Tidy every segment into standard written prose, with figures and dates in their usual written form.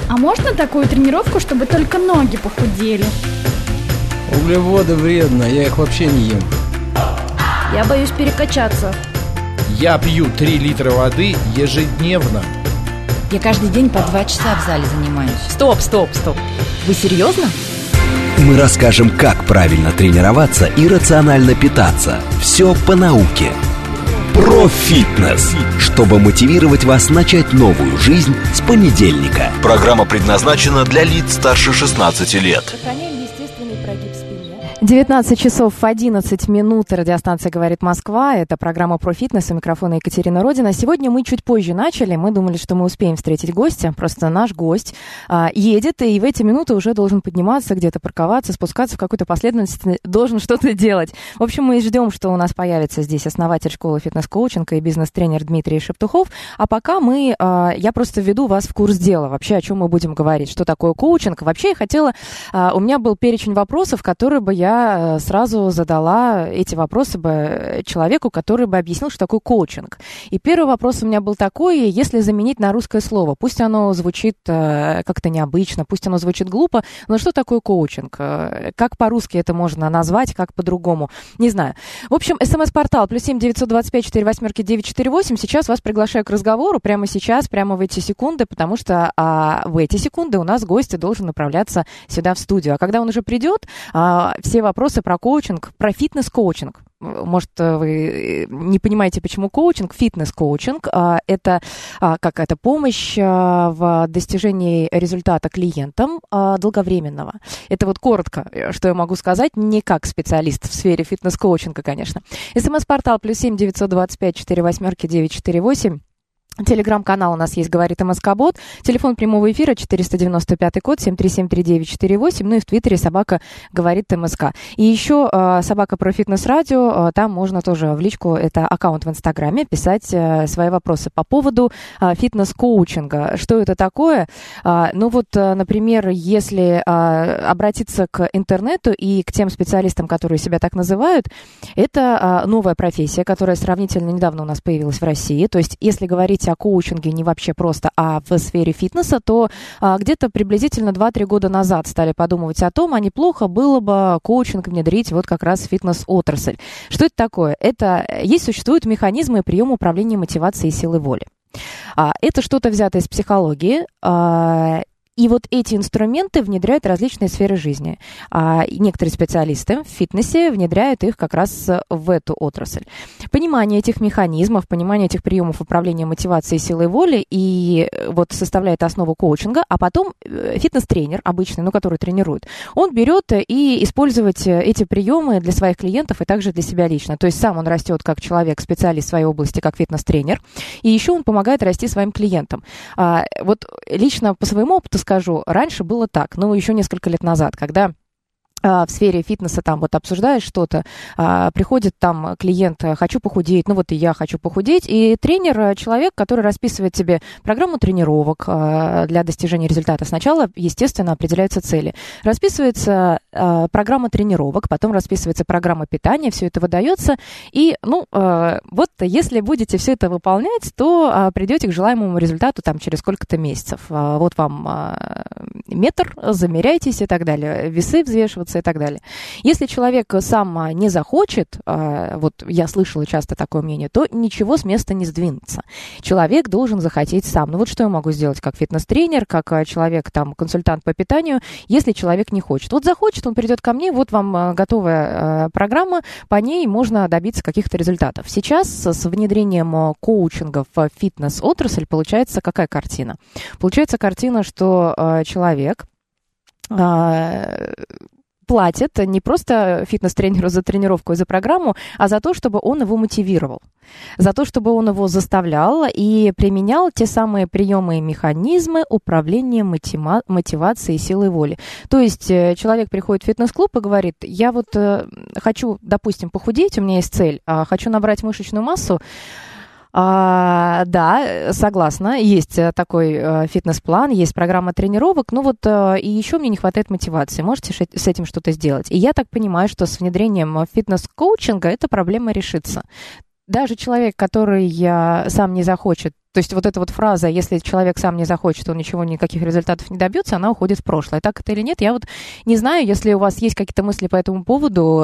А можно такую тренировку, чтобы только ноги похудели? Углеводы вредно, я их вообще не ем. Я боюсь перекачаться. Я пью 3 литра воды ежедневно. Я каждый день по 2 часа в зале занимаюсь. Стоп. Вы серьезно? Мы расскажем, как правильно тренироваться и рационально питаться. Все по науке. Про фитнес, чтобы мотивировать вас начать новую жизнь с понедельника. Программа предназначена для лиц старше 16 лет. Сохраняем естественный прогиб спины. 19 часов 11 минут. Радиостанция «Говорит Москва». Это программа про фитнес. У микрофона Екатерина Родина. Сегодня мы чуть позже начали. Мы думали, что мы успеем встретить гостя. Просто наш гость едет, и в эти минуты уже должен подниматься, где-то парковаться, спускаться в какой-то последовательности, должен что-то делать. В общем, мы ждем, что у нас появится здесь основатель школы фитнес-коучинга и бизнес-тренер Дмитрий Шептухов. А пока я просто введу вас в курс дела. Вообще, о чем мы будем говорить. Что такое коучинг? Вообще, я хотела... У меня был перечень вопросов, которые бы я сразу задала эти вопросы бы человеку, который бы объяснил, что такое коучинг. И первый вопрос у меня был такой: если заменить на русское слово, пусть оно звучит как-то необычно, пусть оно звучит глупо, но что такое коучинг? Как по-русски это можно назвать, как по-другому? Не знаю. В общем, СМС-портал +7 925 48 948. Сейчас вас приглашаю к разговору прямо сейчас, прямо в эти секунды, потому что в эти секунды у нас гость должен направляться сюда в студию. А когда он уже придет, все вопросы про коучинг, про фитнес-коучинг. Может, вы не понимаете, почему коучинг. Фитнес-коучинг – это какая-то помощь в достижении результата клиентам долговременного. Это вот коротко, что я могу сказать, не как специалист в сфере фитнес-коучинга, конечно. СМС-портал +7 925 48 948. Телеграм-канал у нас есть «Говорит МСК-бот». Телефон прямого эфира 495 код 7373948. Ну и в Твиттере собака «Говорит МСК». И еще собака про фитнес-радио. Там можно тоже в личку, это аккаунт в Инстаграме, писать свои вопросы по поводу фитнес-коучинга. Что это такое? Например, если обратиться к интернету и к тем специалистам, которые себя так называют, это новая профессия, которая сравнительно недавно у нас появилась в России. То есть, если говорить о коучинге не вообще просто, а в сфере фитнеса, то где-то приблизительно 2-3 года назад стали подумывать о том, а неплохо было бы коучинг внедрить вот как раз в фитнес-отрасль. Что это такое? Существуют механизмы приема управления мотивацией и силой воли. Это что-то взятое из психологии. И вот эти инструменты внедряют различные сферы жизни. Некоторые специалисты в фитнесе внедряют их как раз в эту отрасль. Понимание этих механизмов, понимание этих приемов управления мотивацией и силой воли и вот составляет основу коучинга, а потом фитнес-тренер обычный, который тренирует, он берет и использует эти приемы для своих клиентов и также для себя лично. То есть сам он растет как человек, специалист в своей области, как фитнес-тренер, и еще он помогает расти своим клиентам. Вот лично по своему опыту скажу, раньше было так, еще несколько лет назад, когда в сфере фитнеса там вот обсуждаешь что-то, приходит там клиент, хочу похудеть, и я хочу похудеть, и тренер, человек, который расписывает тебе программу тренировок для достижения результата. Сначала, естественно, определяются цели. Расписывается программа тренировок, потом расписывается программа питания, все это выдается, и, если будете все это выполнять, то придете к желаемому результату там через сколько-то месяцев. Вот вам метр, замеряйтесь и так далее, весы взвешиваться и так далее. Если человек сам не захочет, я слышала часто такое мнение, то ничего с места не сдвинется. Человек должен захотеть сам. Что я могу сделать как фитнес-тренер, как человек, консультант по питанию, если человек не хочет? Захочет, он придет ко мне, вам готовая программа, по ней можно добиться каких-то результатов. Сейчас с внедрением коучинга в фитнес-отрасль получается какая картина? Получается картина, что человек платит не просто фитнес-тренеру за тренировку и за программу, а за то, чтобы он его мотивировал, за то, чтобы он его заставлял и применял те самые приемы и механизмы управления мотивацией и силой воли. То есть человек приходит в фитнес-клуб и говорит, я хочу, допустим, похудеть, у меня есть цель, хочу набрать мышечную массу. Да, согласна, есть такой фитнес-план, есть программа тренировок, и еще мне не хватает мотивации. Можете с этим что-то сделать? И я так понимаю, что с внедрением фитнес-коучинга эта проблема решится. Даже человек, который сам не захочет То есть вот эта вот фраза, если человек сам не захочет, он ничего, никаких результатов не добьется, она уходит в прошлое. Так это или нет, я вот не знаю. Если у вас есть какие-то мысли по этому поводу,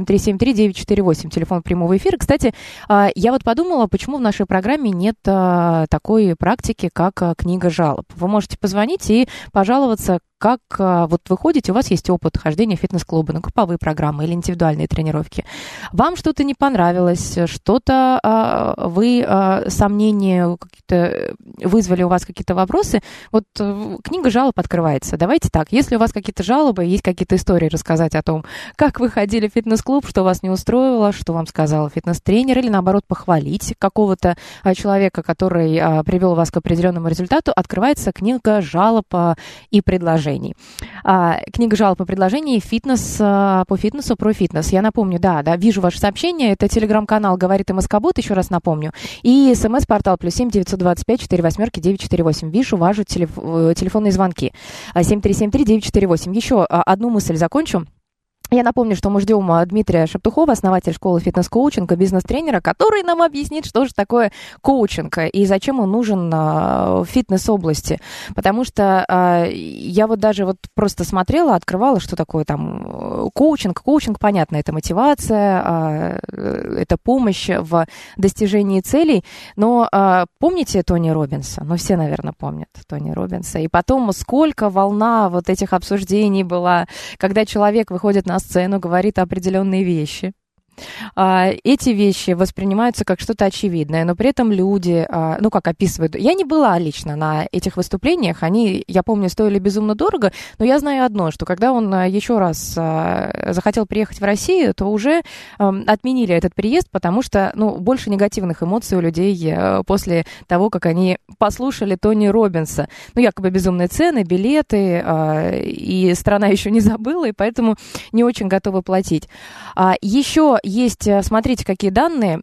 7373948, телефон прямого эфира. Кстати, я вот подумала, почему в нашей программе нет такой практики, как книга жалоб. Вы можете позвонить и пожаловаться, как вот вы ходите, у вас есть опыт хождения в фитнес-клубы, на групповые программы или индивидуальные тренировки. Вам что-то не понравилось, что-то вы сомнения какие-то вызвали у вас какие-то вопросы. Вот книга жалоб открывается. Давайте так, если у вас какие-то жалобы, есть какие-то истории рассказать о том, как вы ходили в фитнес-клуб, что вас не устроило, что вам сказал фитнес-тренер, или наоборот похвалить какого-то человека, который привел вас к определенному результату, открывается книга жалоб и предложений. Книга жалоб и предложений по фитнесу, про фитнес. Я напомню, да, вижу ваше сообщение. Это телеграм-канал «Говорит МСК-бот», еще раз напомню. И смс-портал +7 925 48 948. Вижу ваши телефонные звонки. 7373948. Еще одну мысль закончу. Я напомню, что мы ждем Дмитрия Шептухова, основателя школы фитнес-коучинга, бизнес-тренера, который нам объяснит, что же такое коучинг и зачем он нужен в фитнес-области. Потому что я вот даже вот просто смотрела, открывала, что такое там коучинг. Коучинг, понятно, это мотивация, это помощь в достижении целей. Но помните Тони Роббинса? Ну, все, наверное, помнят Тони Роббинса. И потом сколько волна вот этих обсуждений была, когда человек выходит на сцену, говорит определенные вещи. Эти вещи воспринимаются как что-то очевидное, но при этом люди, ну, как описывают... Я не была лично на этих выступлениях, они, я помню, стоили безумно дорого, но я знаю одно, что когда он еще раз захотел приехать в Россию, то уже отменили этот приезд, потому что, ну, больше негативных эмоций у людей после того, как они послушали Тони Роббинса. Ну, якобы безумные цены, билеты, и страна еще не забыла, и поэтому не очень готовы платить. Еще есть, смотрите, какие данные,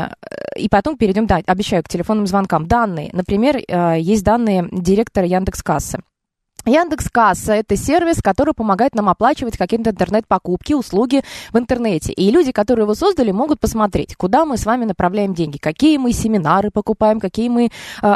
и потом перейдем, да, обещаю, к телефонным звонкам. Данные, например, есть данные директора Яндекс.Кассы. Яндекс.Касса – это сервис, который помогает нам оплачивать какие-то интернет-покупки, услуги в интернете. И люди, которые его создали, могут посмотреть, куда мы с вами направляем деньги, какие мы семинары покупаем, какие мы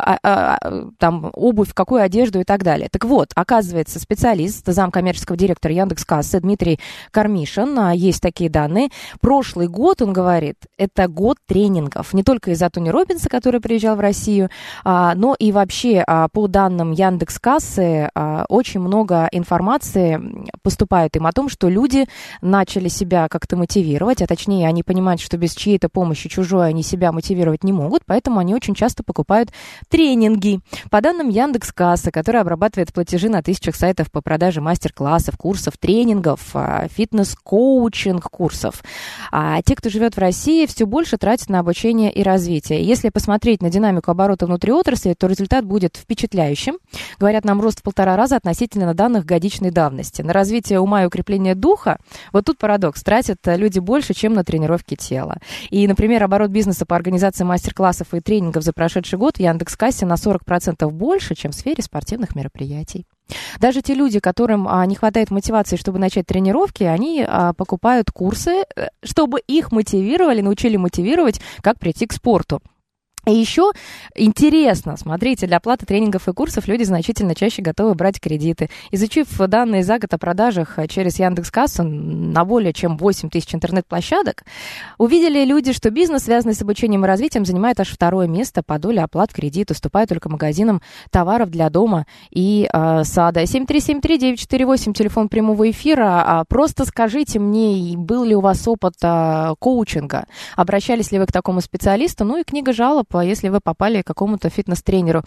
там обувь, какую одежду и так далее. Так вот, оказывается, специалист, замкоммерческого директора Яндекс.Кассы Дмитрий Кармишин, есть такие данные. Прошлый год, он говорит, это год тренингов. Не только из-за Тони Роббинса, который приезжал в Россию, но и вообще по данным Яндекс.Кассы очень много информации поступает им о том, что люди начали себя как-то мотивировать, а точнее они понимают, что без чьей-то помощи чужой они себя мотивировать не могут, поэтому они очень часто покупают тренинги. По данным Яндекс.Кассы, которая обрабатывает платежи на тысячах сайтов по продаже мастер-классов, курсов, тренингов, фитнес-коучинг курсов, те, кто живет в России, все больше тратят на обучение и развитие. Если посмотреть на динамику оборота внутри отрасли, то результат будет впечатляющим. Говорят нам, рост в 1,5 раза относительно данных годичной давности. На развитие ума и укрепление духа, вот тут парадокс, тратят люди больше, чем на тренировки тела. И, например, оборот бизнеса по организации мастер-классов и тренингов за прошедший год в Яндекс.Кассе на 40% больше, чем в сфере спортивных мероприятий. Даже те люди, которым не хватает мотивации, чтобы начать тренировки, они покупают курсы, чтобы их мотивировали, научили мотивировать, как прийти к спорту. И еще интересно, смотрите, для оплаты тренингов и курсов люди значительно чаще готовы брать кредиты. Изучив данные за год о продажах через Яндекс.Кассу на более чем 8 тысяч интернет-площадок, увидели люди, что бизнес, связанный с обучением и развитием, занимает аж 2-е место по доле оплат в кредит, уступая только магазинам товаров для дома и сада. 7373948, телефон прямого эфира. Просто скажите мне, был ли у вас опыт коучинга? Обращались ли вы к такому специалисту? Ну и книга жалоб, если вы попали к какому-то фитнес-тренеру.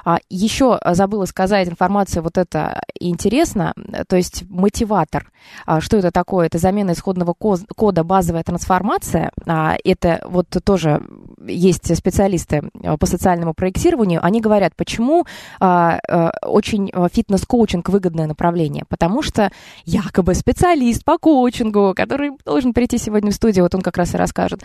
Еще забыла сказать, информация вот это интересна, то есть мотиватор. Что это такое? Это замена исходного кода, базовая трансформация. Это вот тоже есть специалисты по социальному проектированию. Они говорят, почему очень фитнес-коучинг выгодное направление. Потому что якобы специалист по коучингу, который должен прийти сегодня в студию, вот он как раз и расскажет,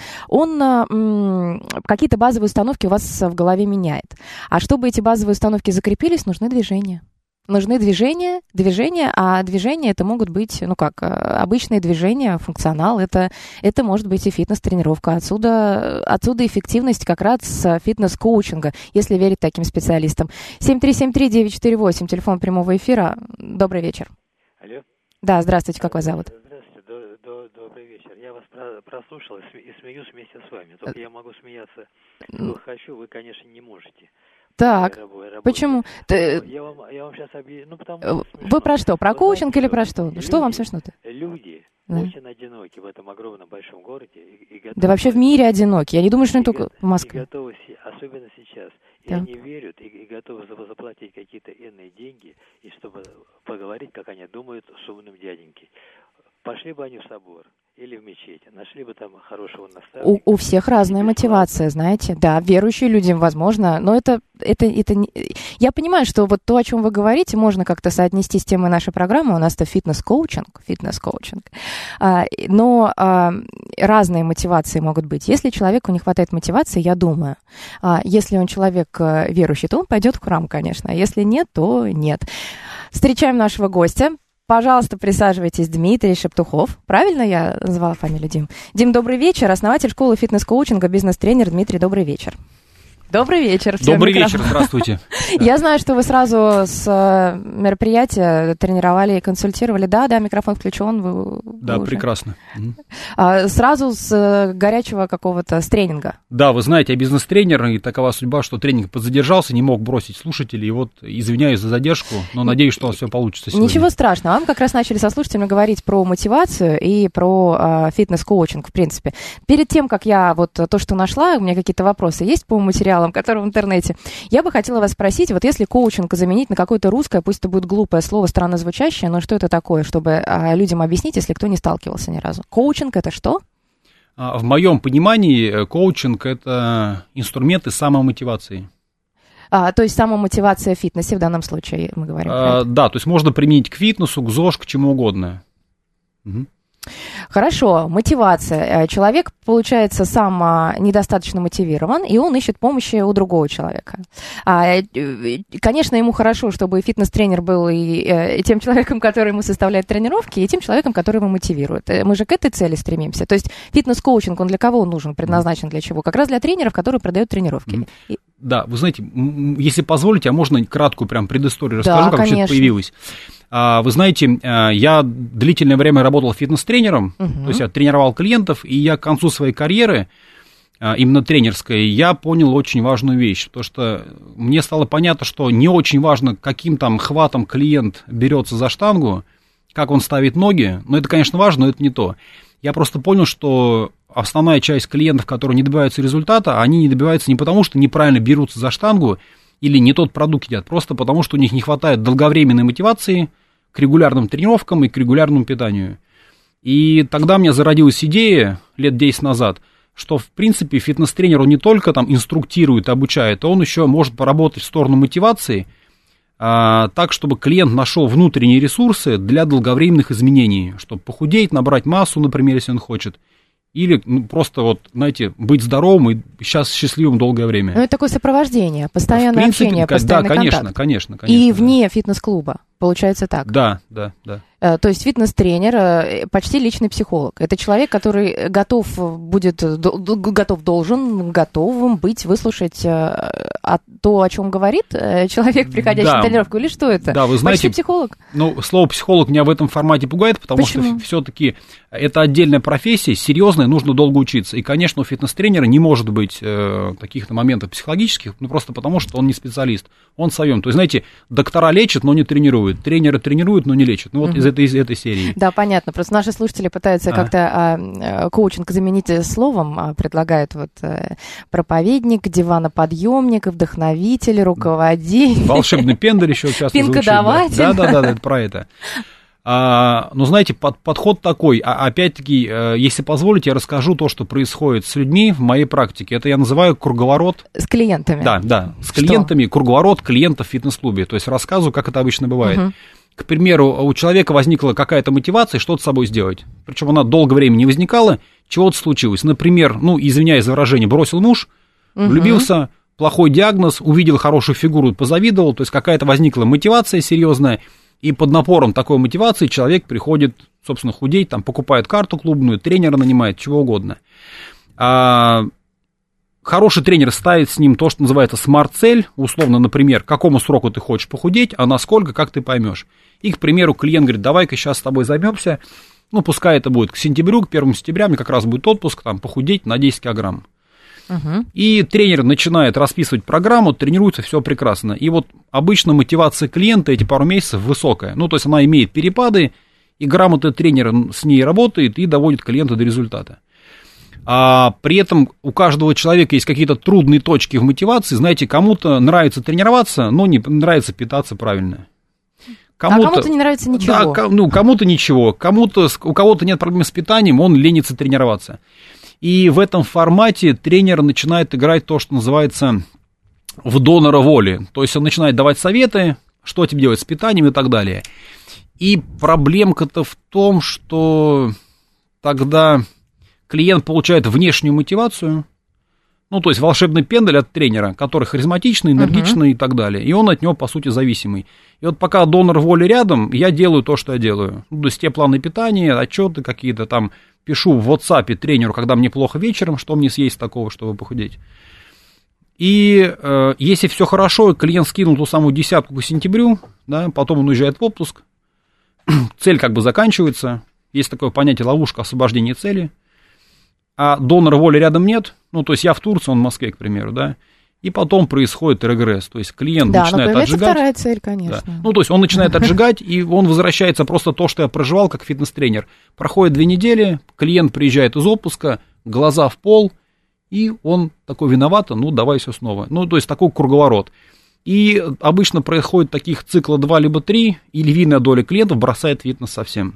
он какие-то базовые установки у вас в голове меняет. А чтобы эти базовые установки закрепились, нужны движения. Нужны движения, а движения это могут быть, обычные движения, функционал, это может быть и фитнес-тренировка. Отсюда эффективность как раз фитнес-коучинга, если верить таким специалистам. 7373948, телефон прямого эфира. Добрый вечер. Алло. Да, здравствуйте, как вас зовут? Здравствуйте, добрый вечер. Я вас прослушал и смеюсь вместе с вами. Только я могу смеяться, сколько хочу, вы, конечно, не можете. Так, почему? Я вам сейчас объясню, потому что Вы про что? Про коучинг или про что? Что вам смешно-то? Люди очень одиноки в этом огромном большом городе. Да вообще в мире одиноки. Я не думаю, что не только в Москве. И готовы, особенно сейчас. И они верят и готовы заплатить какие-то иные деньги, и чтобы поговорить, как они думают, с умным дяденькой. Пошли бы они в собор или в мечеть, нашли бы там хорошего наставника. У всех разная мотивация, знаете. Да, верующие люди, возможно, но это не... Я понимаю, что вот то, о чем вы говорите, можно как-то соотнести с темой нашей программы. У нас это фитнес-коучинг. Но разные мотивации могут быть. Если человеку не хватает мотивации, я думаю, если он человек верующий, то он пойдет в храм, конечно. А если нет, то нет. Встречаем нашего гостя. Пожалуйста, присаживайтесь, Дмитрий Шептухов. Правильно я назвала фамилию, Дим? Дим, добрый вечер. Основатель школы фитнес-коучинга, бизнес-тренер Дмитрий, добрый вечер. Добрый вечер. Добрый вечер, здравствуйте. Я знаю, что вы сразу с мероприятия тренировали и консультировали. Да, микрофон включен. Да, прекрасно. Сразу с горячего какого-то с тренинга. Да, вы знаете, я бизнес-тренер, и такова судьба, что тренинг подзадержался, не мог бросить слушателей, и вот извиняюсь за задержку, но надеюсь, что у вас все получится сегодня. Ничего страшного. Мы как раз начали со слушателями говорить про мотивацию и про фитнес-коучинг, в принципе. Перед тем, как я вот то, что нашла, у меня какие-то вопросы есть по материалам, которые в интернете. Я бы хотела вас спросить, вот если коучинг заменить на какое-то русское, пусть это будет глупое слово, странно звучащее, но что это такое, чтобы людям объяснить, если кто не сталкивался ни разу? Коучинг — это что? В моем понимании коучинг — это инструменты самомотивации. То есть самомотивация в фитнесе в данном случае мы говорим. Да, то есть можно применить к фитнесу, к ЗОЖ, к чему угодно. Угу. Хорошо, мотивация. Человек, получается, сам недостаточно мотивирован, и он ищет помощи у другого человека. Конечно, ему хорошо, чтобы фитнес-тренер был и тем человеком, который ему составляет тренировки, и тем человеком, который его мотивирует. Мы же к этой цели стремимся. То есть фитнес-коучинг, он для кого он нужен, предназначен для чего? Как раз для тренеров, которые продают тренировки. Да, вы знаете, если позволите, а можно краткую прям предысторию расскажу, как все это появилось. Вы знаете, я длительное время работал фитнес-тренером, то есть я тренировал клиентов, и я к концу своей карьеры, именно тренерской, я понял очень важную вещь, потому что мне стало понятно, что не очень важно, каким там хватом клиент берется за штангу, как он ставит ноги, но это, конечно, важно, но это не то. Я просто понял, что основная часть клиентов, которые не добиваются результата, они не добиваются не потому, что неправильно берутся за штангу или не тот продукт едят, просто потому, что у них не хватает долговременной мотивации к регулярным тренировкам и к регулярному питанию. И тогда у меня зародилась идея лет 10 назад, что, в принципе, фитнес-тренер, он не только там инструктирует, обучает, а он еще может поработать в сторону мотивации, так, чтобы клиент нашел внутренние ресурсы для долговременных изменений, чтобы похудеть, набрать массу, например, если он хочет, или просто вот, знаете, быть здоровым и сейчас счастливым долгое время. Ну, это такое сопровождение, постоянное общение, постоянный контакт. Да, конечно. И вне фитнес-клуба, получается так? Да. То есть фитнес-тренер почти личный психолог. Это человек, который готовым быть, выслушать то, о чем говорит человек, приходящий на тренировку, или что это? Да, вы знаете, почти психолог? Ну, слово психолог меня в этом формате пугает, потому что все-таки это отдельная профессия, серьезная, нужно долго учиться. И, конечно, у фитнес-тренера не может быть каких-то моментов психологических, просто потому что он не специалист, он в своем. То есть, знаете, доктора лечат, но не тренируют, тренеры тренируют, но не лечат. Ну, вот из этой серии. Да, понятно. Просто наши слушатели пытаются как-то коучинг заменить словом, предлагают вот проповедник, диваноподъемник, вдохновитель, руководитель. Волшебный пендель еще часто звучит. Пинкодаватель. Да, это про это. Но знаете, подход такой, опять-таки, если позволите, я расскажу то, что происходит с людьми в моей практике. Это я называю круговорот. С клиентами. Да, с клиентами, круговорот клиентов в фитнес-клубе. То есть рассказываю, как это обычно бывает. К примеру, у человека возникла какая-то мотивация что-то с собой сделать. Причем она долгое время не возникала, чего-то случилось. Например, извиняюсь за выражение, бросил муж, влюбился, плохой диагноз, увидел хорошую фигуру, позавидовал, то есть какая-то возникла мотивация серьезная, и под напором такой мотивации человек приходит, собственно, худеть, там, покупает карту клубную, тренера нанимает, чего угодно. Хороший тренер ставит с ним то, что называется смарт-цель, условно, например, к какому сроку ты хочешь похудеть, а насколько, как ты поймешь. И, к примеру, клиент говорит, давай-ка сейчас с тобой займемся, ну, пускай это будет к сентябрю, к 1 сентября, мне как раз будет отпуск, там, похудеть на 10 килограмм. И тренер начинает расписывать программу, тренируется, все прекрасно. И вот обычно мотивация клиента эти пару месяцев высокая, ну, то есть она имеет перепады, и грамотный тренер с ней работает и доводит клиента до результата. А при этом у каждого человека есть какие-то трудные точки в мотивации. Знаете, кому-то нравится тренироваться, но не нравится питаться правильно. Кому-то не нравится ничего. Да, кому-то ничего. У кого-то нет проблем с питанием, он ленится тренироваться. И в этом формате тренер начинает играть то, что называется в донора воли. То есть он начинает давать советы, что тебе делать с питанием и так далее. И проблемка-то в том, что тогда клиент получает внешнюю мотивацию, ну, то есть волшебный пендель от тренера, который харизматичный, энергичный и так далее, и он от него, по сути, зависимый. И вот пока донор воли рядом, я делаю то, что я делаю. Ну, то есть те планы питания, отчеты какие-то там, пишу в WhatsApp тренеру, когда мне плохо вечером, что мне съесть такого, чтобы похудеть. И если все хорошо, клиент скинул ту самую десятку к сентябрю, да, потом он уезжает в отпуск, цель как бы заканчивается, есть такое понятие ловушка освобождения цели, а донора воли рядом нет, ну, то есть я в Турции, он в Москве, к примеру, да, и потом происходит регресс, то есть клиент начинает отжигать. Да, вторая цель, конечно. Да. Ну, то есть он начинает отжигать, и он возвращается просто то, что я проживал как фитнес-тренер. Проходит 2 недели, клиент приезжает из отпуска, глаза в пол, и он такой виноват, ну, давай все снова. Ну, то есть такой круговорот. И обычно происходит таких цикла 2 либо 3, и львиная доля клиентов бросает фитнес совсем.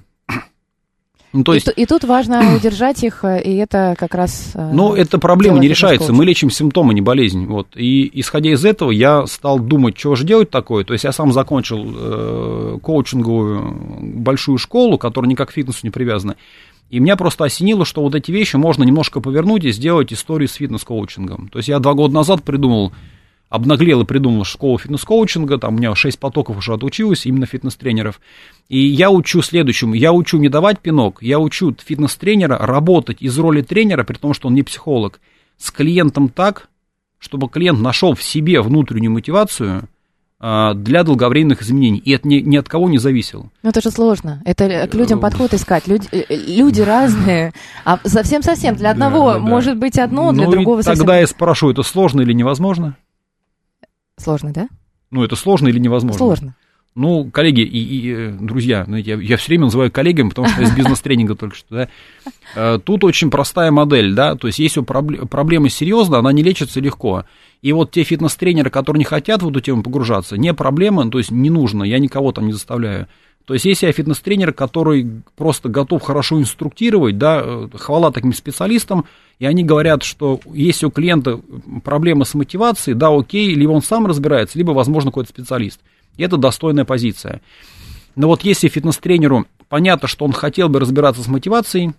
Ну, то есть... и тут важно удержать их, и это как раз... Ну, эта проблема не решается, мы лечим симптомы, не болезнь. Вот. И исходя из этого я стал думать, что же делать такое. То есть я сам закончил коучинговую большую школу, которая никак к фитнесу не привязана. И меня просто осенило, что вот эти вещи можно немножко повернуть и сделать историю с фитнес-коучингом. То есть я 2 года назад обнаглел и придумал школу фитнес-коучинга, там у меня 6 потоков уже отучилось, именно фитнес-тренеров. И я учу следующему, я учу не давать пинок, я учу фитнес-тренера работать из роли тренера, при том, что он не психолог, с клиентом так, чтобы клиент нашел в себе внутреннюю мотивацию для долговременных изменений, и это ни от кого не зависело. Ну, это же сложно, это к людям подход искать, люди разные, а совсем-совсем, для одного может быть одно, для другого совсем... Тогда я спрошу, это сложно или невозможно? Сложно, да? Ну, это сложно или невозможно? Сложно. Ну, коллеги и друзья, я все время называю коллегами, потому что я из бизнес-тренинга только что, да. Тут очень простая модель, да, то есть если проблема серьезная, она не лечится легко. И вот те фитнес-тренеры, которые не хотят в эту тему погружаться, не проблема, то есть не нужно, я никого там не заставляю. То есть если я фитнес-тренер, который просто готов хорошо инструктировать, да, хвала таким специалистам, и они говорят, что если у клиента проблемы с мотивацией, да, окей, либо он сам разбирается, либо, возможно, какой-то специалист. И это достойная позиция. Но вот если фитнес-тренеру понятно, что он хотел бы разбираться с мотивацией,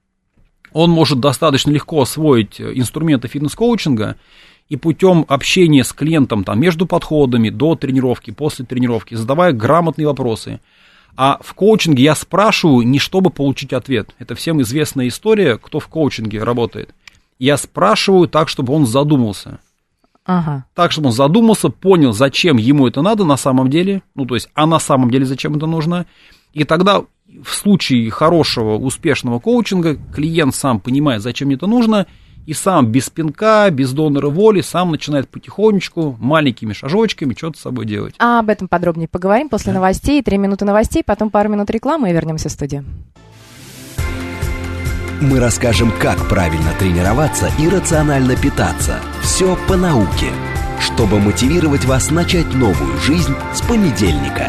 он может достаточно легко освоить инструменты фитнес-коучинга и путем общения с клиентом там, между подходами, до тренировки, после тренировки, задавая грамотные вопросы. А в коучинге я спрашиваю не чтобы получить ответ. Это всем известная история, кто в коучинге работает. Я спрашиваю так, чтобы он задумался. Ага. Так, чтобы он задумался, понял, зачем ему это надо на самом деле. Ну, то есть, а на самом деле зачем это нужно. И тогда в случае хорошего, успешного коучинга клиент сам понимает, зачем мне это нужно, и сам без пинка, без донора воли, сам начинает потихонечку, маленькими шажочками что-то с собой делать. А об этом подробнее поговорим после новостей. 3 минуты новостей, потом пару минут рекламы и вернемся в студию. Мы расскажем, как правильно тренироваться и рационально питаться. Все по науке, чтобы мотивировать вас начать новую жизнь с понедельника.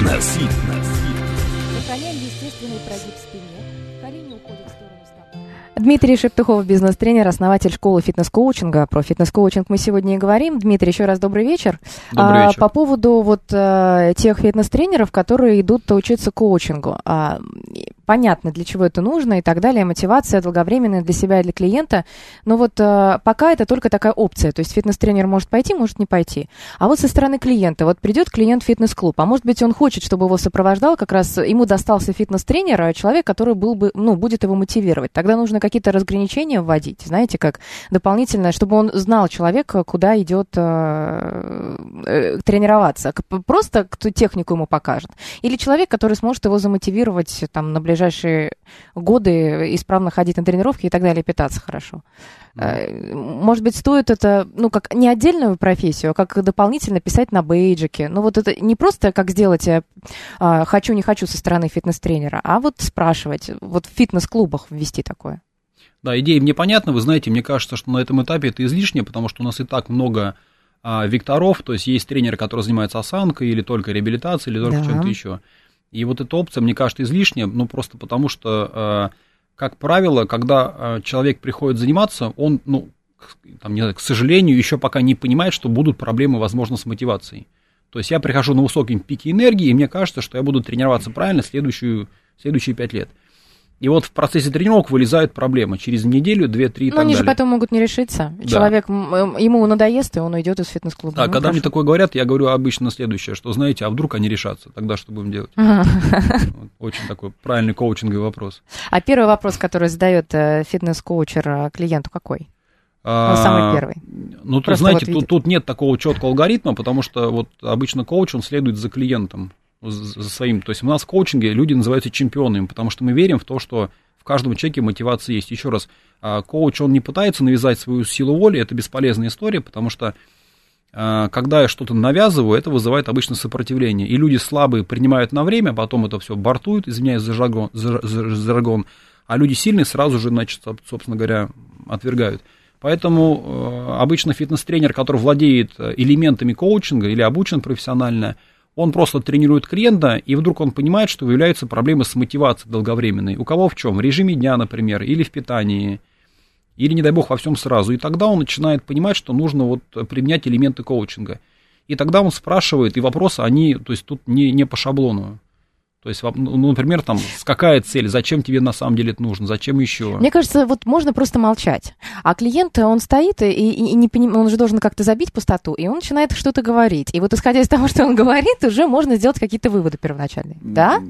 Про-фитнес. Сохраняем естественный прогиб спины. Колени уходят в сторону стопы. Дмитрий Шептухов, бизнес-тренер, основатель школы фитнес-коучинга. Про фитнес-коучинг мы сегодня и говорим. Дмитрий, еще раз добрый вечер. Добрый вечер. По поводу вот тех фитнес-тренеров, которые идут учиться коучингу. Понятно, для чего это нужно и так далее. Мотивация долговременная для себя и для клиента. Но вот пока это только такая опция. То есть фитнес-тренер может пойти, может не пойти. А вот со стороны клиента. Вот придет клиент в фитнес-клуб, а может быть он хочет, чтобы его сопровождал, как раз ему достался фитнес-тренер, человек, который будет его мотивировать. Тогда нужно какие-то разграничения вводить, знаете, как дополнительное, чтобы он знал человек, куда идет тренироваться. Просто кто технику ему покажет. Или человек, который сможет его замотивировать там, на ближайшие годы исправно ходить на тренировки и так далее, питаться хорошо. Может быть, стоит это, как не отдельную профессию, а как дополнительно писать на бейджике. Вот это не просто как сделать хочу, не хочу со стороны фитнес-тренера, а вот спрашивать, вот в фитнес-клубах ввести такое. Да, идея мне понятна, вы знаете, мне кажется, что на этом этапе это излишне, потому что у нас и так много векторов, то есть есть тренеры, которые занимаются осанкой или только реабилитацией, или только чем-то еще. И вот эта опция, мне кажется, излишняя, просто потому что, как правило, когда человек приходит заниматься, он, к сожалению, еще пока не понимает, что будут проблемы, возможно, с мотивацией. То есть я прихожу на высоком пике энергии, и мне кажется, что я буду тренироваться правильно следующие 5 лет. И вот в процессе тренировок вылезают проблемы. Через неделю, 2-3 и так далее. Но они же потом могут не решиться. Да. Человек, ему надоест, и он уйдет из фитнес-клуба. Да, когда мне такое говорят, я говорю обычно следующее, что, знаете, а вдруг они решатся? Тогда что будем делать? Очень такой правильный коучинговый вопрос. А первый вопрос, который задает фитнес-коучер клиенту, какой? Самый первый. Тут, знаете, тут нет такого четкого алгоритма, потому что вот обычно коуч, он следует за клиентом. За своим. То есть у нас в коучинге люди называются чемпионами, потому что мы верим в то, что в каждом человеке мотивация есть. Еще раз, коуч, он не пытается навязать свою силу воли, это бесполезная история, потому что когда я что-то навязываю, это вызывает обычно сопротивление. И люди слабые принимают на время, потом это все бортуют, извиняюсь за жаргон, а люди сильные сразу же, значит, собственно говоря, отвергают. Поэтому обычно фитнес-тренер, который владеет элементами коучинга или обучен профессионально, он просто тренирует клиента, и вдруг он понимает, что выявляются проблемы с мотивацией долговременной. У кого в чем? В режиме дня, например, или в питании, или, не дай бог, во всем сразу. И тогда он начинает понимать, что нужно применять элементы коучинга. И тогда он спрашивает, и вопросы, они, то есть тут не по шаблону. То есть, например, какая цель, зачем тебе на самом деле это нужно, зачем еще? Мне кажется, можно просто молчать. А клиент, он стоит и не понимает, он же должен как-то забить пустоту, и он начинает что-то говорить. И исходя из того, что он говорит, уже можно сделать какие-то выводы первоначальные. Да?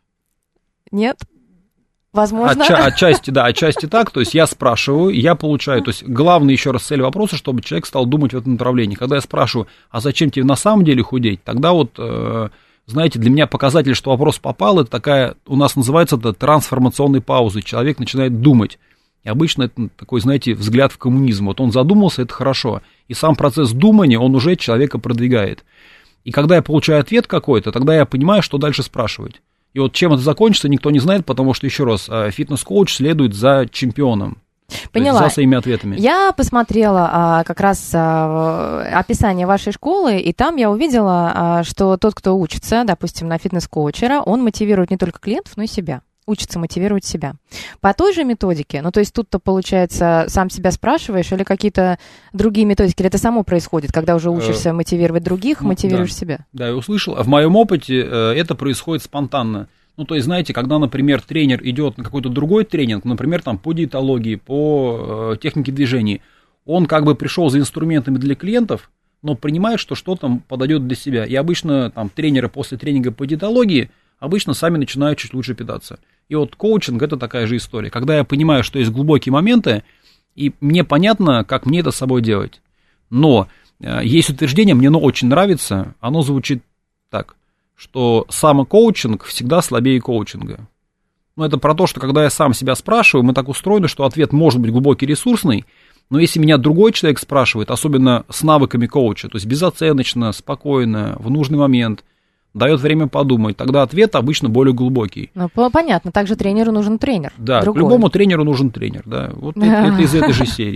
Нет? Возможно. Отчасти так. То есть я спрашиваю, я получаю. То есть главная еще раз цель вопроса, чтобы человек стал думать в этом направлении. Когда я спрашиваю, а зачем тебе на самом деле худеть, тогда знаете, для меня показатель, что вопрос попал, это такая, у нас называется это трансформационной паузой. Человек начинает думать. И обычно это такой, знаете, взгляд в коммунизм. Вот он задумался, это хорошо. И сам процесс думания, он уже человека продвигает. И когда я получаю ответ какой-то, тогда я понимаю, что дальше спрашивать. И вот чем это закончится, никто не знает, потому что, еще раз, фитнес-коуч следует за чемпионом. Поняла. За своими ответами. Я посмотрела как раз описание вашей школы, и там я увидела, что тот, кто учится, допустим, на фитнес-коучера, он мотивирует не только клиентов, но и себя. Учится мотивировать себя. По той же методике, то есть тут-то, получается, сам себя спрашиваешь, или какие-то другие методики, или это само происходит, когда уже учишься мотивировать других, мотивируешь себя? Да, я услышал. В моем опыте это происходит спонтанно. То есть, знаете, когда, например, тренер идет на какой-то другой тренинг, например, по диетологии, по технике движений, он как бы пришел за инструментами для клиентов, но принимает, что что-то подойдет для себя. И обычно тренеры после тренинга по диетологии обычно сами начинают чуть лучше питаться. И вот коучинг – это такая же история. Когда я понимаю, что есть глубокие моменты, и мне понятно, как мне это с собой делать. Но есть утверждение, мне оно очень нравится, оно звучит так, что самокоучинг всегда слабее коучинга. Это про то, что когда я сам себя спрашиваю, мы так устроены, что ответ может быть глубокий, ресурсный, но если меня другой человек спрашивает, особенно с навыками коуча, то есть безоценочно, спокойно, в нужный момент, дает время подумать, тогда ответ обычно более глубокий. Понятно, также тренеру нужен тренер. Да, другой. Любому тренеру нужен тренер, да. Вот это из этой же серии.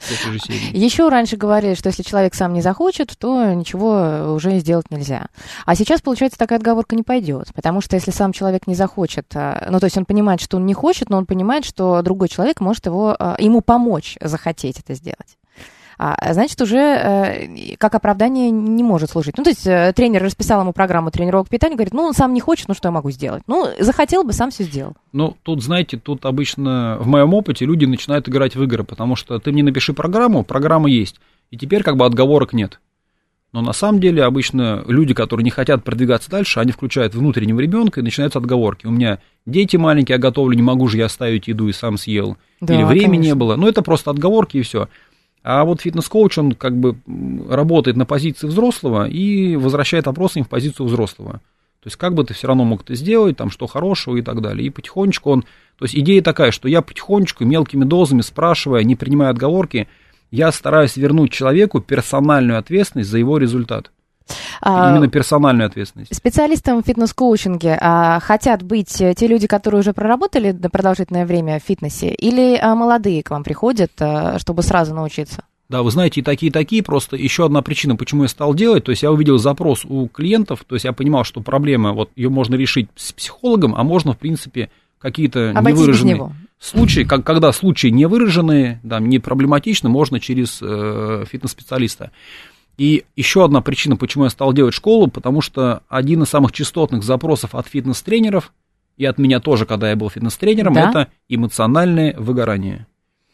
Еще раньше говорили, что если человек сам не захочет, то ничего уже сделать нельзя. А сейчас, получается, такая отговорка не пойдет, потому что если сам человек не захочет, ну, то есть он понимает, что он не хочет, но он понимает, что другой человек может ему помочь захотеть это сделать. Значит, уже как оправдание не может служить. Ну, то есть тренер расписал ему программу тренировок питания, говорит, ну, он сам не хочет, ну, что я могу сделать? Ну, захотел бы, сам все сделал. Ну, тут, знаете, тут обычно в моем опыте люди начинают играть в игры, потому что ты мне напиши программу, программа есть, и теперь как бы отговорок нет. Но на самом деле обычно люди, которые не хотят продвигаться дальше, они включают внутреннего ребенка и начинаются отговорки. У меня дети маленькие, я готовлю, не могу же я оставить еду и сам съел. Да, или времени конечно. Не было. Ну, это просто отговорки и все. А вот фитнес-коуч, он как бы работает на позиции взрослого и возвращает вопросы им в позицию взрослого. То есть как бы ты все равно мог это сделать, там, что хорошего и так далее. И потихонечку он... То есть идея такая, что я потихонечку, мелкими дозами, спрашивая, не принимая отговорки, я стараюсь вернуть человеку персональную ответственность за его результат. Именно персональную ответственность. Специалистом в фитнес-коучинге хотят быть те люди, которые уже проработали на продолжительное время в фитнесе, или молодые к вам приходят, чтобы сразу научиться? Да, вы знаете, и такие, просто еще одна причина, почему я стал делать, то есть я увидел запрос у клиентов, то есть я понимал, что проблема, вот ее можно решить с психологом, а можно, в принципе, какие-то невыраженные случаи, когда случаи невыраженные, да, не проблематичны, можно через фитнес-специалиста. И еще одна причина, почему я стал делать школу, потому что один из самых частотных запросов от фитнес-тренеров, и от меня тоже, когда я был фитнес-тренером, да? Это эмоциональное выгорание.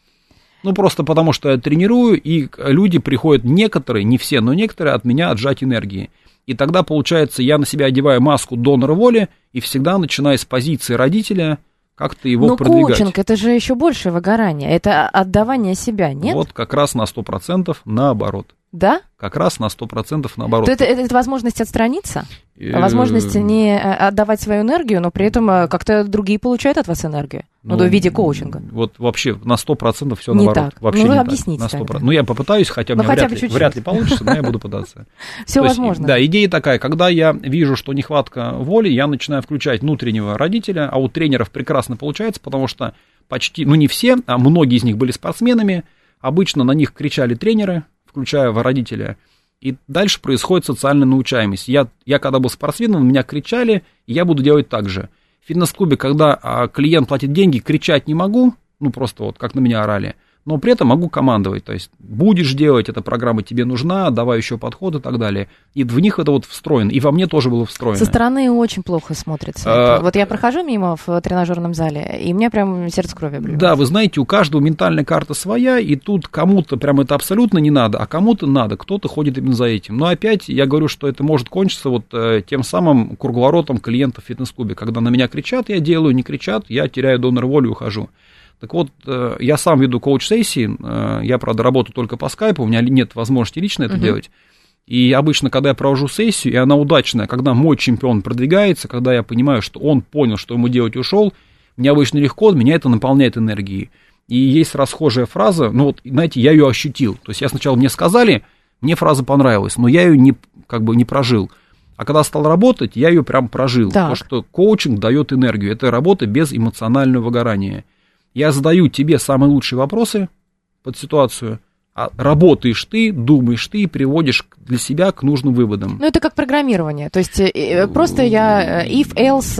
Ну, просто потому что я тренирую, и люди приходят некоторые, не все, но некоторые от меня отжать энергии. И тогда, получается, я на себя одеваю маску донора воли, и всегда начиная с позиции родителя как-то его продвигать. Но коучинг, это же еще большее выгорание, это отдавание себя, нет? Вот как раз на 100% наоборот. Да? Как раз на 100% наоборот. То это возможность отстраниться? Возможность не отдавать свою энергию, но при этом как-то другие получают от вас энергию, в виде коучинга. Вот вообще на 100% все наоборот. Так. Вообще ну, не объясните так. На 100%. Ну, я попытаюсь, хотя мне вряд ли получится, но я буду пытаться. Все возможно. Да, идея такая, когда я вижу, что нехватка воли, я начинаю включать внутреннего родителя, а у тренеров прекрасно получается, потому что почти, ну не все, а многие из них были спортсменами, обычно на них кричали тренеры, включая родителя, и дальше происходит социальная научаемость. Я когда был спортсменом, меня кричали, и я буду делать так же. В фитнес-клубе, когда клиент платит деньги, кричать не могу, ну просто вот как на меня орали, но при этом могу командовать, то есть будешь делать, эта программа тебе нужна, давай еще подход и так далее. И в них это вот встроено, и во мне тоже было встроено. Со стороны очень плохо смотрится. Вот я прохожу мимо в тренажерном зале, и у меня прям сердце крови обливается. Да, вы знаете, у каждого ментальная карта своя, и тут кому-то прям это абсолютно не надо, а кому-то надо, кто-то ходит именно за этим. Но опять я говорю, что это может кончиться вот тем самым круговоротом клиентов в фитнес-клубе. Когда на меня кричат, я делаю, не кричат, я теряю донор воли и ухожу. Так вот, я сам веду коуч-сессии, я, правда, работаю только по скайпу, у меня нет возможности лично это делать. И обычно, когда я провожу сессию, и она удачная, когда мой чемпион продвигается, когда я понимаю, что он понял, что ему делать, и ушел, мне обычно легко, меня это наполняет энергией. И есть расхожая фраза, ну вот, знаете, я ее ощутил. То есть я сначала мне сказали, мне фраза понравилась, но я ее не прожил. А когда стал работать, я ее прям прожил. Так. То, что коучинг дает энергию, это работа без эмоционального выгорания. Я задаю тебе самые лучшие вопросы под ситуацию, а работаешь ты, думаешь ты, приводишь для себя к нужным выводам. Ну, это как программирование. То есть просто я if,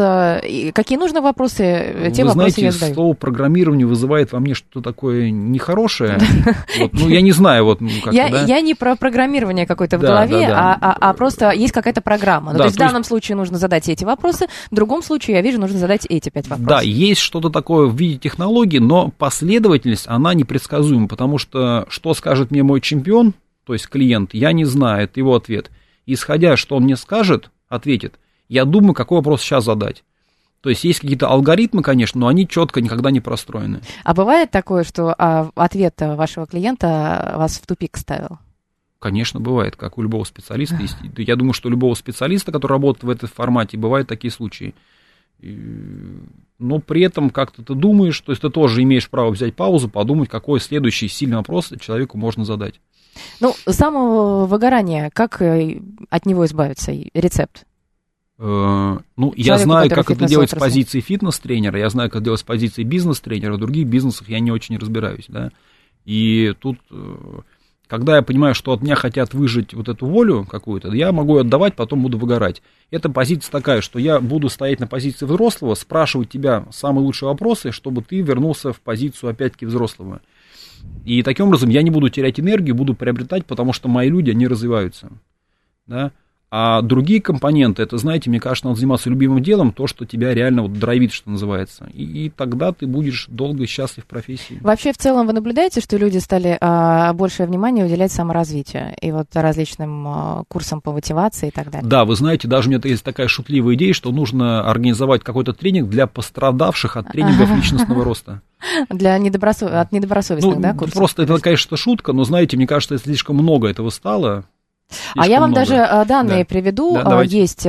else, какие нужны вопросы, те вопросы я задаю. Вы знаете, слово программирование вызывает во мне что-то такое нехорошее. Ну, я не знаю. Я не про программирование какое-то в голове, а просто есть какая-то программа. То есть в данном случае нужно задать эти вопросы, в другом случае, я вижу, нужно задать эти 5 вопросов. Да, есть что-то такое в виде технологий, но последовательность, она непредсказуема, потому что скажет мне мой чемпион, то есть клиент, я не знаю, это его ответ. Исходя, что он мне скажет, ответит, я думаю, какой вопрос сейчас задать. То есть есть какие-то алгоритмы, конечно, но они четко никогда не простроены. А бывает такое, что ответ вашего клиента вас в тупик ставил? Конечно, бывает, как у любого специалиста. Я думаю, что у любого специалиста, который работает в этом формате, бывают такие случаи. Но при этом как-то ты думаешь, то есть ты тоже имеешь право взять паузу, подумать, какой следующий сильный вопрос человеку можно задать. Ну, самого выгорания, как от него избавиться? Рецепт? Ну, я знаю, как это делать с позиции фитнес-тренера, я знаю, как делать с позиции бизнес-тренера, в других бизнесах я не очень разбираюсь, да. И тут, когда я понимаю, что от меня хотят выжать вот эту волю какую-то, я могу ее отдавать, потом буду выгорать. Эта позиция такая, что я буду стоять на позиции взрослого, спрашивать тебя самые лучшие вопросы, чтобы ты вернулся в позицию, опять-таки, взрослого. И таким образом я не буду терять энергию, буду приобретать, потому что мои люди, они развиваются. Да? А другие компоненты, это, знаете, мне кажется, надо заниматься любимым делом, то, что тебя реально вот драйвит, что называется. И тогда ты будешь долго и счастлив в профессии. Вообще, в целом, вы наблюдаете, что люди стали большее внимание уделять саморазвитию и вот различным курсам по мотивации и так далее? Да, вы знаете, даже у меня есть такая шутливая идея, что нужно организовать какой-то тренинг для пострадавших от тренингов личностного роста. От недобросовестных, да, курсов? Просто это, конечно, шутка, но, знаете, мне кажется, слишком много этого стало. А я вам даже данные приведу. Есть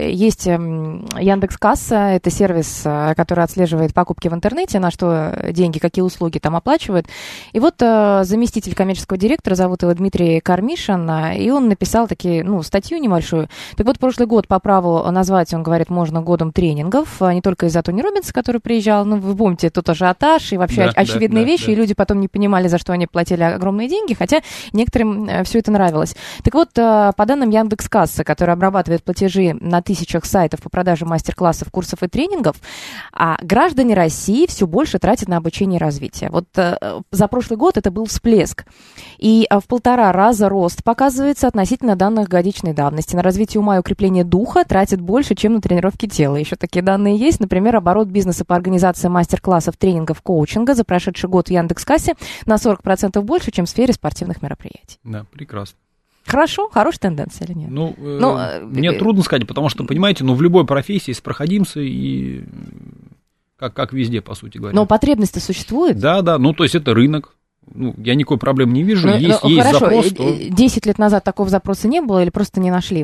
Яндекс.Касса, это сервис, который отслеживает покупки в интернете, на что деньги, какие услуги там оплачивают. И вот заместитель коммерческого директора, зовут его Дмитрий Кармишин, и он написал статью небольшую. Так вот, прошлый год по праву назвать, он говорит, можно годом тренингов, не только из-за Тони Роббинса, который приезжал, вы помните, тут ажиотаж и вообще очевидные вещи, и люди потом не понимали, за что они платили огромные деньги, хотя некоторым все это нравилось. Так вот, по данным Яндекс.Кассы, который обрабатывает платежи на тысячах сайтов по продаже мастер-классов, курсов и тренингов, граждане России все больше тратят на обучение и развитие. Вот за прошлый год это был всплеск. И в 1,5 раза рост показывается относительно данных годичной давности. На развитие ума и укрепление духа тратят больше, чем на тренировки тела. Еще такие данные есть. Например, оборот бизнеса по организации мастер-классов, тренингов, коучинга за прошедший год в Яндекс.Кассе на 40% больше, чем в сфере спортивных мероприятий. Да, прекрасно. Хорошо, хорошая тенденция или нет? Мне трудно сказать, потому что, понимаете, в любой профессии есть проходимцы и как везде, по сути говоря. Но потребность-то существует? Да, то есть это рынок. Я никакой проблемы не вижу, есть хорошо, запрос. 10 лет назад такого запроса не было или просто не нашли?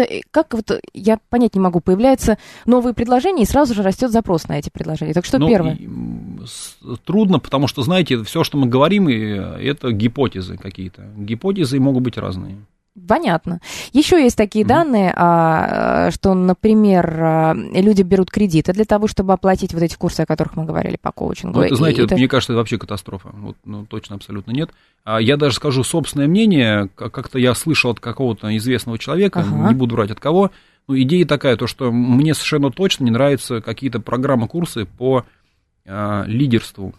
Я понять не могу, появляются новые предложения, и сразу же растет запрос на эти предложения. Так что первое? Трудно, потому что, знаете, все, что мы говорим, это гипотезы какие-то. Гипотезы могут быть разные. Понятно. Еще есть такие данные, что, например, люди берут кредиты для того, чтобы оплатить вот эти курсы, о которых мы говорили по коучингу. Это, знаете, мне кажется, это вообще катастрофа. Точно, абсолютно нет. Я даже скажу собственное мнение. Как-то я слышал от какого-то известного человека, не буду брать от кого, идея такая, то, что мне совершенно точно не нравятся какие-то программы, курсы по лидерству.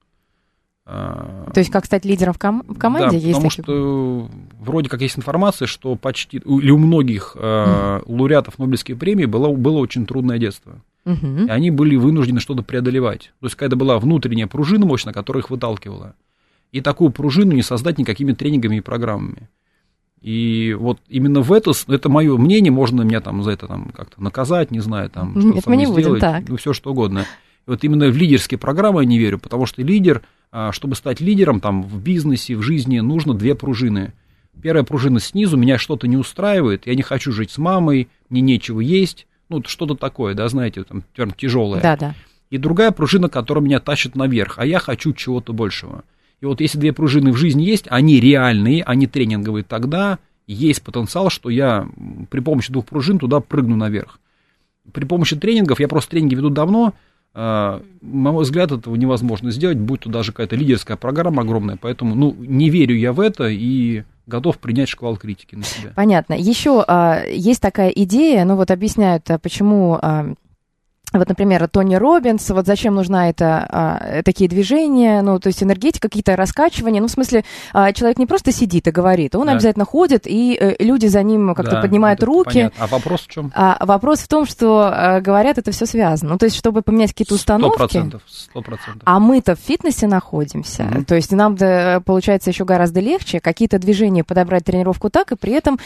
То есть, как стать лидером в команде? Да, потому что вроде как есть информация, что почти, или у многих лауреатов Нобелевской премии было очень трудное детство. И они были вынуждены что-то преодолевать. То есть, какая-то была внутренняя пружина мощная, которая их выталкивала. И такую пружину не создать никакими тренингами и программами. И вот именно это мое мнение, можно меня за это как-то наказать, не знаю, Нет, что мы не сделать, будем так. Все что угодно. И вот именно в лидерские программы я не верю, потому что лидер, чтобы стать лидером в бизнесе, в жизни, нужно 2 пружины. Первая пружина снизу, меня что-то не устраивает, я не хочу жить с мамой, мне нечего есть, что-то такое, да, знаете, тяжелое. Да. И другая пружина, которая меня тащит наверх, а я хочу чего-то большего. И вот если 2 пружины в жизни есть, они реальные, они тренинговые, тогда есть потенциал, что я при помощи 2 пружин туда прыгну наверх. При помощи тренингов, я просто тренинги веду давно, на мой взгляд, этого невозможно сделать, будь то даже какая-то лидерская программа огромная, поэтому, не верю я в это и готов принять шквал критики на себя. Понятно. Еще есть такая идея, объясняют, почему... Вот, например, Тони Роббинс, вот зачем нужна такие движения, то есть энергетика, какие-то раскачивания, в смысле, человек не просто сидит и говорит, он обязательно ходит, и люди за ним как-то поднимают руки. Понятно. А вопрос в чем? Вопрос в том, что, говорят, это все связано. То есть, чтобы поменять какие-то установки. 100%. А мы-то в фитнесе находимся, то есть нам, получается, еще гораздо легче какие-то движения подобрать тренировку так, и при этом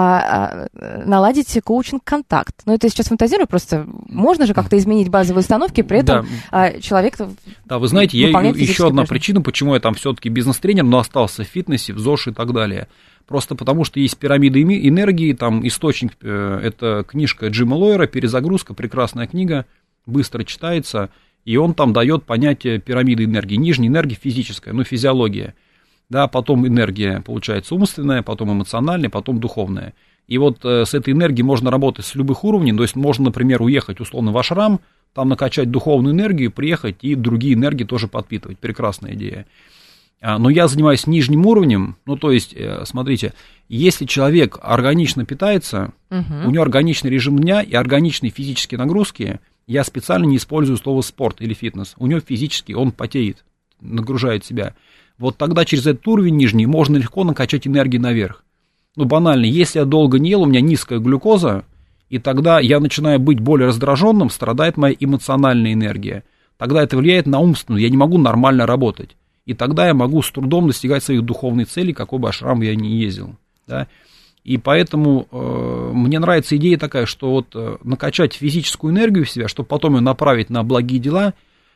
наладить коучинг-контакт. Это сейчас фантазирую, просто можно же как-то изменить базовые установки, при этом человек... Да, вы знаете, еще одна причина, почему я все-таки бизнес-тренер, но остался в фитнесе, в ЗОЖ и так далее. Просто потому, что есть пирамида энергии, источник, это книжка Джима Лойера «Перезагрузка», прекрасная книга, быстро читается, и он дает понятие пирамиды энергии. Нижняя энергия физическая, физиология, да, потом энергия, получается, умственная, потом эмоциональная, потом духовная. И вот с этой энергией можно работать с любых уровней, то есть можно, например, уехать условно в ашрам, там накачать духовную энергию, приехать и другие энергии тоже подпитывать. Прекрасная идея. Но я занимаюсь нижним уровнем, ну, то есть, смотрите, если человек органично питается, у него органичный режим дня и органичные физические нагрузки, я специально не использую слово спорт или фитнес, у него физически он потеет, нагружает себя. Вот тогда через этот уровень нижний можно легко накачать энергию наверх. Ну, банально, если я долго не ел, у меня низкая глюкоза, и тогда я начинаю быть более раздраженным, страдает моя эмоциональная энергия. Тогда это влияет на умственную, я не могу нормально работать. И тогда я могу с трудом достигать своих духовных целей, какой бы ашрам я ни ездил. Да? И поэтому мне нравится идея такая, что вот накачать физическую энергию в себя, чтобы потом ее направить на благие дела,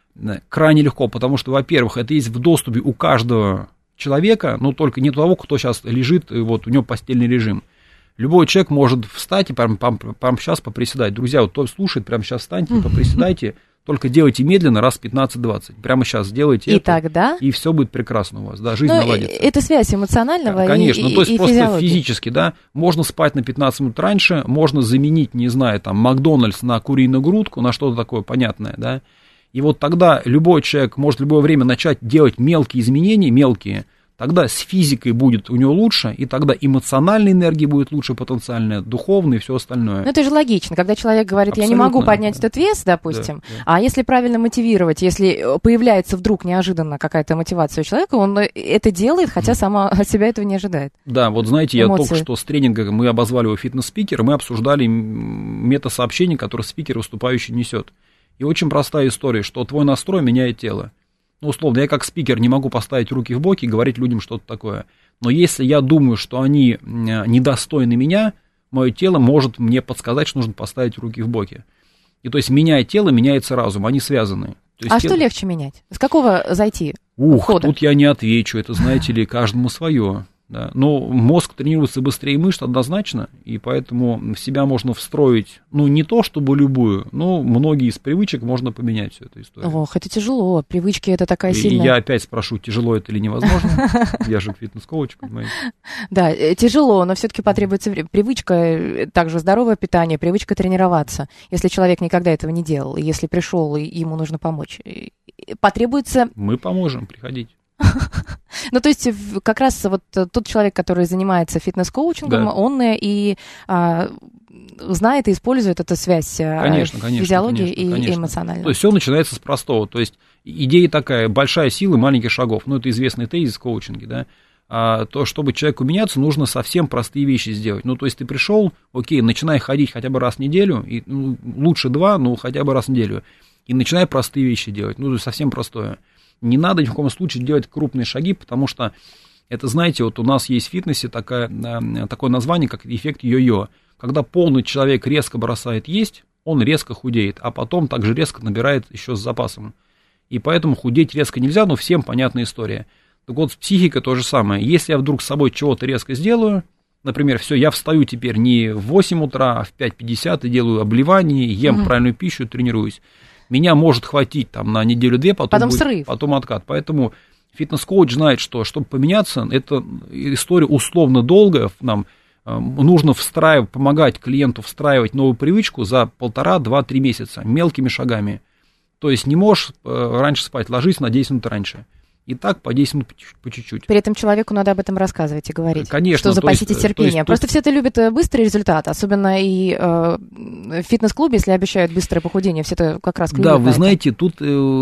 крайне легко, потому что, во-первых, это есть в доступе у каждого человека, но только не того, кто сейчас лежит, вот у него постельный режим. Любой человек может встать и прямо сейчас поприседать. Друзья, вот кто слушает, прямо сейчас встаньте и поприседайте, только делайте медленно, раз 15-20. Прямо сейчас сделайте это, тогда... и все будет прекрасно у вас, да, жизнь наладится. Это связь эмоционального конечно, и то есть и просто физиологии. физически, да, можно спать на 15 минут раньше, можно заменить, не знаю, там, Макдональдс на куриную грудку, на что-то такое понятное, да, и вот тогда любой человек может в любое время начать делать мелкие изменения, мелкие, тогда с физикой будет у него лучше, и тогда эмоциональная энергия будет лучше, потенциальная, духовная и все остальное. Ну, это же логично, когда человек говорит, я не могу поднять этот вес, допустим, а если правильно мотивировать, если появляется вдруг неожиданно какая-то мотивация у человека, он это делает, хотя сам от себя этого не ожидает. Да, вот знаете, я только что с тренинга, мы обозвали его фитнес-спикер, мы обсуждали мета-сообщение, которое спикер выступающий несет. И очень простая история, что твой настрой меняет тело. Ну, условно, я как спикер не могу поставить руки в боки и говорить людям что-то такое. Но если я думаю, что они недостойны меня, мое тело может мне подсказать, что нужно поставить руки в боки. И то есть, меняя тело, меняется разум, они связаны. То есть, что легче менять? С какого зайти? Тут я не отвечу, это, знаете ли, каждому свое. Да. Но мозг тренируется быстрее мышц однозначно, и поэтому в себя можно встроить, ну, не то чтобы любую, но многие из привычек можно поменять всю эту историю. Ох, это тяжело, привычки это такая сильная... И я опять спрошу, тяжело это или невозможно? Я же фитнес-коуч, понимаете? Да, тяжело, но все-таки потребуется время. Привычка, также здоровое питание, привычка тренироваться. Если человек никогда этого не делал, и если пришел, и ему нужно помочь, потребуется... Мы поможем, приходите. Ну, то есть, как раз вот тот человек, который занимается фитнес-коучингом, он и знает и использует эту связь физиологии и эмоциональной. То есть, все начинается с простого. То есть, идея такая, большая сила маленьких шагов. Ну, это известный тезис в коучинге, да. То, чтобы человеку меняться, нужно совсем простые вещи сделать. Ну, то есть, ты пришел, окей, начинай ходить хотя бы раз в неделю, и, ну, лучше 2, но хотя бы раз в неделю. И начинай простые вещи делать, ну, совсем простое. Не надо ни в коем случае делать крупные шаги, потому что это, знаете, вот у нас есть в фитнесе такое название, как эффект йо-йо. Когда полный человек резко бросает есть, он резко худеет, а потом также резко набирает еще с запасом. И поэтому худеть резко нельзя, но всем понятная история. Так вот, с психикой то же самое. Если я вдруг с собой чего-то резко сделаю, например, все, я встаю теперь не в 8 утра, а в 5:50 и делаю обливание, ем правильную пищу, тренируюсь. Меня может хватить там на неделю-две, потом срыв. Потом откат. Поэтому фитнес-коуч знает, что чтобы поменяться, это история условно долгая. Нам нужно помогать клиенту встраивать новую привычку за 1,5-2-3 месяца мелкими шагами. То есть не можешь раньше спать, ложись на 10 минут раньше. И так по 10 минут по чуть-чуть. При этом человеку надо об этом рассказывать и говорить. Конечно. Что запаситесь терпением. Просто все это любят быстрый результат. Особенно и в фитнес-клубе, если обещают быстрое похудение, все это как раз клюют. Да, вы знаете, тут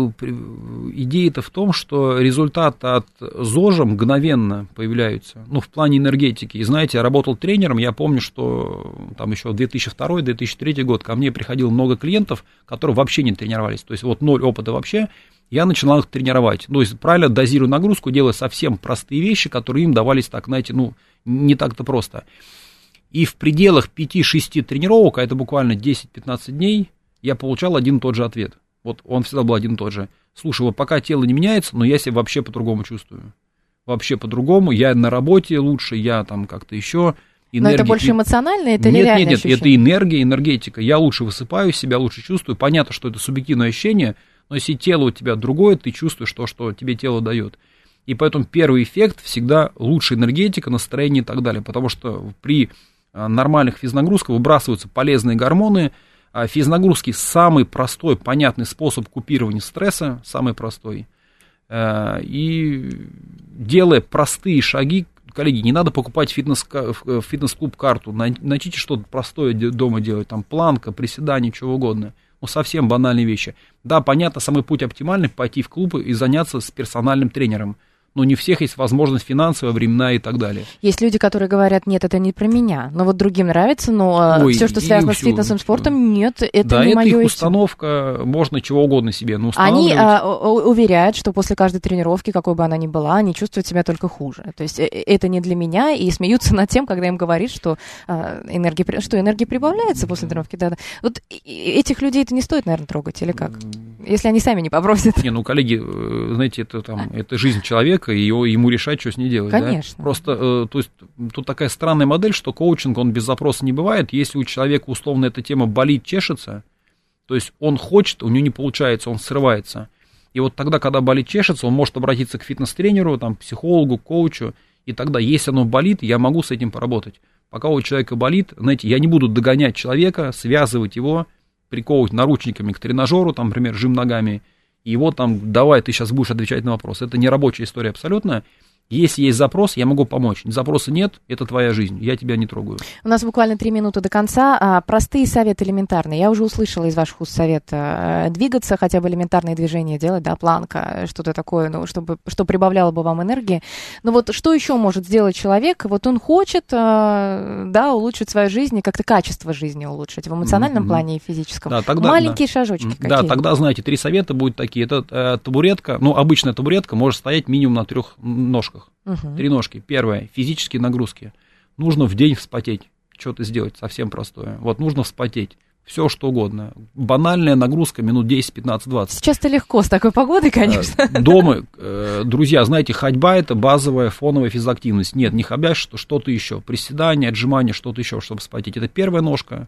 идея-то в том, что результаты от ЗОЖа мгновенно появляются. Ну, в плане энергетики. И знаете, я работал тренером, я помню, что там еще 2002-2003 год ко мне приходило много клиентов, которые вообще не тренировались. То есть вот 0 опыта вообще. Я начинал их тренировать. То есть правильно дозирую нагрузку, делая совсем простые вещи, которые им давались так, знаете, ну, не так-то просто. И в пределах 5-6 тренировок, а это буквально 10-15 дней, я получал один и тот же ответ. Вот он всегда был один и тот же. Слушай, вот пока тело не меняется, но я себя вообще по-другому чувствую. Вообще по-другому. Я на работе лучше, я там как-то еще. Но это больше эмоционально, это или реальное ощущение? Нет, это энергия, энергетика. Я лучше высыпаюсь, себя лучше чувствую. Понятно, что это субъективное ощущение, но если тело у тебя другое, ты чувствуешь то, что тебе тело дает. И поэтому первый эффект всегда лучшая энергетика, настроение и так далее. Потому что при нормальных физнагрузках выбрасываются полезные гормоны. Физнагрузки самый простой, понятный способ купирования стресса, самый простой. И делая простые шаги, коллеги, не надо покупать в фитнес-клуб карту, начните что-то простое дома делать, там планка, приседания, чего угодно. Ну, совсем банальные вещи. Да, понятно, самый путь оптимальный — пойти в клуб и заняться с персональным тренером. Но не у всех есть возможность финансовая, временная и так далее. Есть люди, которые говорят, нет, это не про меня, но вот другим нравится, но все, что связано с фитнесом, спортом, нет, это да, не мое. Да, это их установка, можно чего угодно себе устанавливать. Они уверяют, что после каждой тренировки, какой бы она ни была, они чувствуют себя только хуже. То есть это не для меня, и смеются над тем, когда им говорят, что энергия прибавляется после тренировки. Да. Вот этих людей это не стоит, наверное, трогать, или как? Если они сами не попросят. Не, ну, коллеги, знаете, это жизнь человека, и ему решать, что с ней делать. Конечно. Да? Просто, то есть, тут такая странная модель, что коучинг, он без запроса не бывает. Если у человека, условно, эта тема болит, чешется, то есть он хочет, у него не получается, он срывается. И вот тогда, когда болит, чешется, он может обратиться к фитнес-тренеру, там, психологу, коучу, и тогда, если оно болит, я могу с этим поработать. Пока у человека болит, знаете, я не буду догонять человека, связывать его, приковывать наручниками к тренажеру, там, например, жим ногами, и вот там, давай, ты сейчас будешь отвечать на вопрос. Это не рабочая история абсолютно. Если есть запрос, я могу помочь. Запроса нет, это твоя жизнь, я тебя не трогаю. У нас буквально 3 минуты до конца. Простые советы элементарные. Я уже услышала из ваших уст совет двигаться, хотя бы элементарные движения делать, да, планка, что-то такое, ну, что прибавляло бы вам энергии. Но вот что еще может сделать человек? Вот он хочет, да, улучшить свою жизнь и как-то качество жизни улучшить в эмоциональном плане и физическом. Да, тогда, маленькие шажочки какие? Да, тогда, знаете, 3 совета будут такие. Это табуретка, ну, обычная табуретка может стоять минимум на 3 ножках. 3 ножки. Первое, физические нагрузки. Нужно в день вспотеть, что-то сделать совсем простое. Вот нужно вспотеть, все что угодно. Банальная нагрузка минут 10, 15, 20. Сейчас-то легко с такой погодой, конечно. Дома, друзья, знаете, ходьба — это базовая фоновая физактивность. Нет, не ходьба, что-то еще. Приседания, отжимания, что-то еще, чтобы вспотеть. Это первая ножка.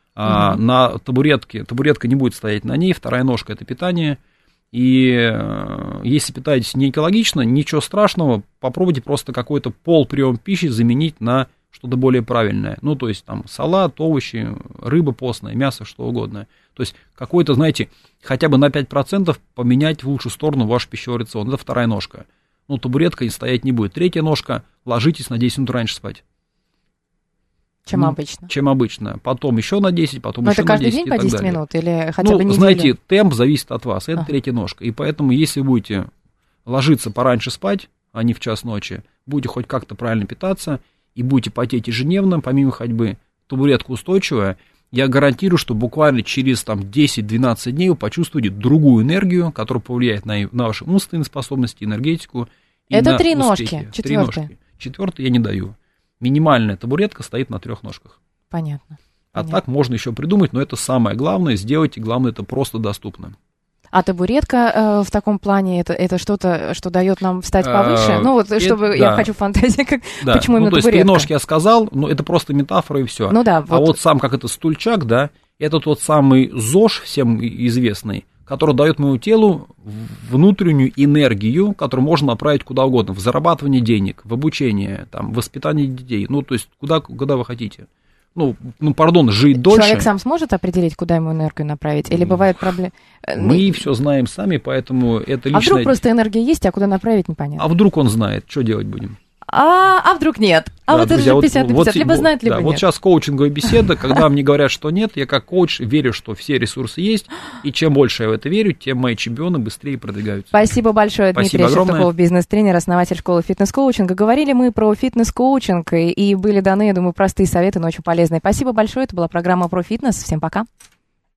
На табуретке, табуретка не будет стоять на ней. Вторая ножка — это питание. И если питаетесь не экологично, ничего страшного, попробуйте просто какой-то полприем пищи заменить на что-то более правильное. Ну, то есть там салат, овощи, рыба постная, мясо, что угодно. То есть какой-то, знаете, хотя бы на 5% поменять в лучшую сторону ваш пищевой рацион. Это вторая ножка. Ну, табуретка стоять не будет. Третья ножка, ложитесь на 10 минут раньше спать. Чем обычно. Чем обычно. Потом еще на 10, потом еще на 10. Это каждый день по 10 минут или хотя бы неделю? Знаете, темп зависит от вас. Это третья ножка. И поэтому, если вы будете ложиться пораньше спать, а не в час ночи, будете хоть как-то правильно питаться и будете потеть ежедневно, помимо ходьбы, табуретка устойчивая, я гарантирую, что буквально через 10-12 дней вы почувствуете другую энергию, которая повлияет на ваши умственные способности, энергетику. И это на 3 успехи. ножки. Четвертая. Четвертую я не даю. Минимальная табуретка стоит на 3 ножках. Понятно. Так можно еще придумать, но это самое главное, сделайте, главное, это просто доступно. А табуретка в таком плане, это что-то, что дает нам встать повыше? Ну вот, чтобы, я хочу фантазии, почему именно табуретка? То есть 3 ножки я сказал, но это просто метафора и все. Ну да. А вот сам, как это стульчак, да, это тот самый ЗОЖ, всем известный, который дает моему телу внутреннюю энергию, которую можно направить куда угодно, в зарабатывание денег, в обучение, там, в воспитание детей, ну, то есть, куда вы хотите. Жить дольше. Человек сам сможет определить, куда ему энергию направить? Или бывают проблемы? Мы все знаем сами, поэтому это личное... А вдруг просто энергия есть, а куда направить непонятно? А вдруг он знает, что делать будем? А вдруг нет? Да, вот друзья, это же 50 на 50, либо знает, либо нет. Вот сейчас коучинговая беседа, когда мне говорят, что нет, я как коуч верю, что все ресурсы есть, и чем больше я в это верю, тем мои чемпионы быстрее продвигаются. Спасибо большое, Дмитрий Шевтуков, бизнес-тренер, основатель школы фитнес-коучинга. Говорили мы про фитнес-коучинг, и были даны, я думаю, простые советы, но очень полезные. Спасибо большое, это была программа про фитнес. Всем пока.